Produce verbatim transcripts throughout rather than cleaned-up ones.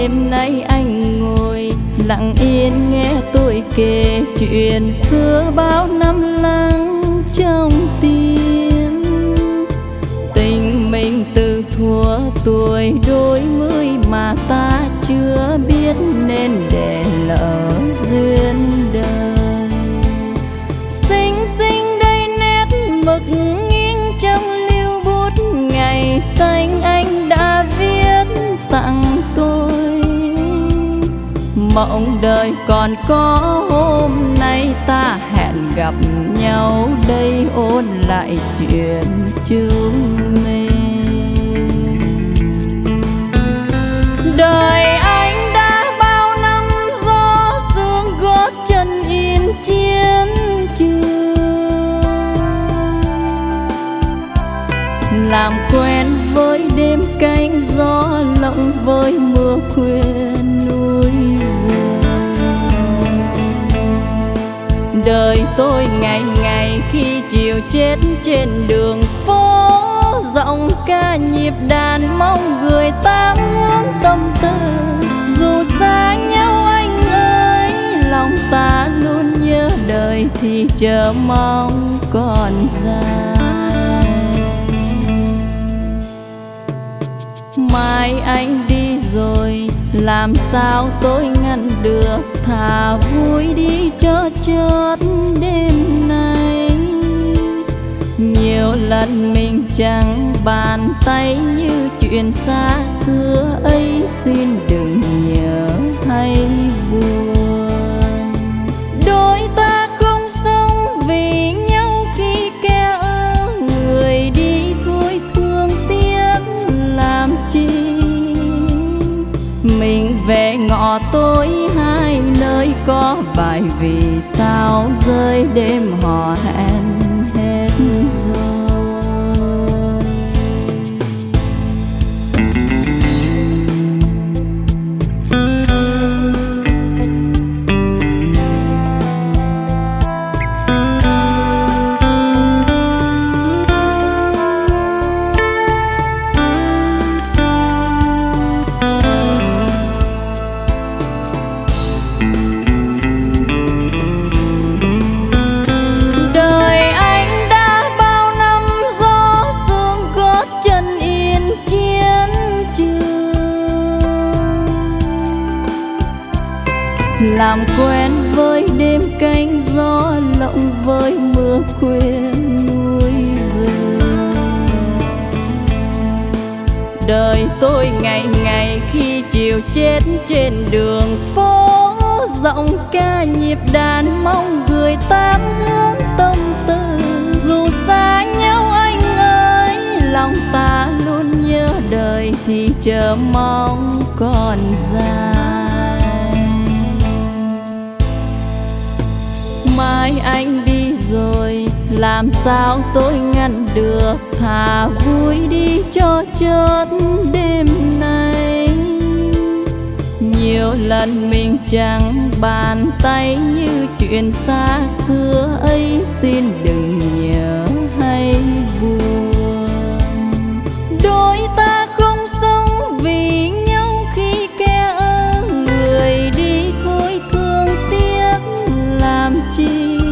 đêm nay anh ngồi lặng yên nghe tôi kể chuyện xưa bao năm lắng trong tim. Tình mình từ thuở tuổi đôi mươi mà ta chưa biết nên để lỡ duyên đời. Xinh xinh đây nét mực nghiêng trong lưu bút ngày xanh anh đã viết tặng tôi. Mộng đời còn có hôm nay ta hẹn gặp nhau đây ôn lại chuyện chúng mình. Đời anh đã bao năm gió sương gót chân in chiến trường, làm quen với đêm cánh gió lộng với mưa khuyên núi rừng. Đời tôi ngày ngày khi chiều chết trên đường phố, giọng ca nhịp đàn mong người ta hướng tâm tư. Dù xa nhau anh ơi, lòng ta luôn nhớ đời thì chờ mong còn dài. Mai anh đi rồi làm sao tôi ngăn được, thà vui đi cho chót đêm nay. Nhiều lần mình chẳng bàn tay như chuyện xa xưa ấy, xin đừng nhớ hay buồn. Đôi ta không sống vì nhau khi kẻ ở người đi thôi thương tiếc làm chi. Mình về ngõ tối hai nơi có vài vì sao rơi đêm hò hẹn hết rồi. Làm quen với đêm cánh gió lộng với mưa khuyên núi rừng. Đời tôi ngày ngày khi chiều chết trên đường phố, giọng ca nhịp đàn mong người ta hướng tâm tư. Dù xa nhau anh ơi, lòng ta luôn nhớ đời thì chờ mong còn dài. Mai anh đi rồi làm sao tôi ngăn được, thà vui đi cho chót đêm nay. Nhiều lần mình chẳng bàn tay như chuyện xa xưa ấy, xin đừng nhớ hay buồn. Đôi ta không sống vì nhau khi kẻ ở người đi thôi thương tiếc làm chi.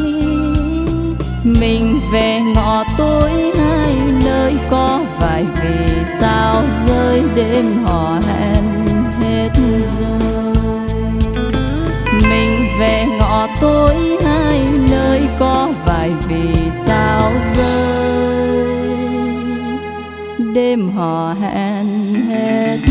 Mình về ngõ tối hai nơi có vài vì sao rơi đêm hò hẹn hết rồi. Mình về ngõ tối hai nơi có vài vì sao rơi đêm hò hẹn hết